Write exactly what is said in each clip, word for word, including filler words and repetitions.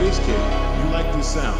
bass kick, you like this sound.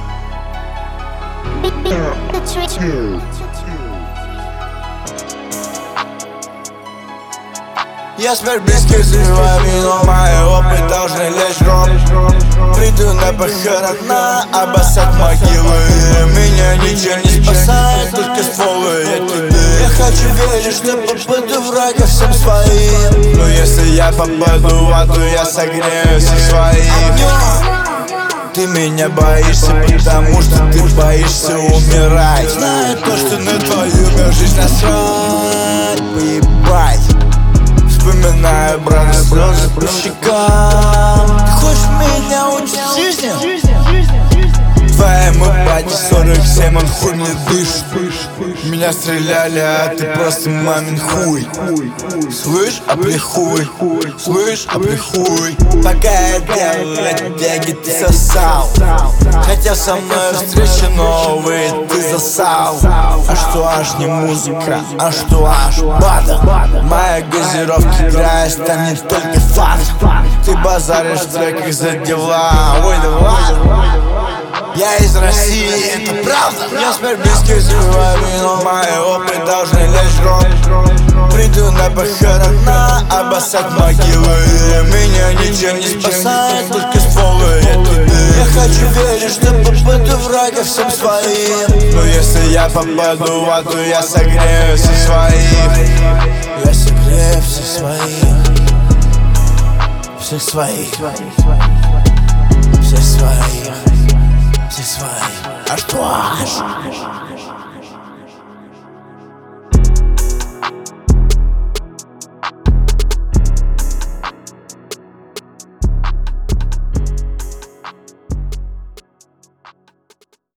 Я смерть близких взрывами, но мои опыт должны лечь гром. Приду на похорона, обоссать могилы. Меня ничего не спасает, только стволы я тебе. Я хочу верить, что попаду врага всем своим. Но если я попаду в ад, то я согрею всех своих. Ты меня боишься, потому что ты боишься умирать. Знаю то, что на твою жизнь насрать, поебать. Вспоминаю, брат, слезы по щекам. Ты хочешь меня учить жизни? Твоему пати сорок семь, он хуй мне дышит. Меня стреляли, а ты просто мамин хуй. Слышь, облихуй, слышь, облихуй. Пока я делал эти деньги, ты сосал. Хотя со мной встречи новые, ты засал. А что аж не музыка, а что аж бада. Моя газировка играет, там не только фан. Ты базаришь в треках за дела. Ой, давай. Я из России, это правда. Я смерть близких взрывами, но мои опыт должны лечь гром. Приду на похорона, обоссать могилы. Меня ничего не спасает, только стволы я тебе. Я хочу верить, что попаду врага всем своим. Но если я попаду в ад, то я согрею всех своих. Я согрею всех своих. Всех своих. Всех своих. Всех своих. А что аж?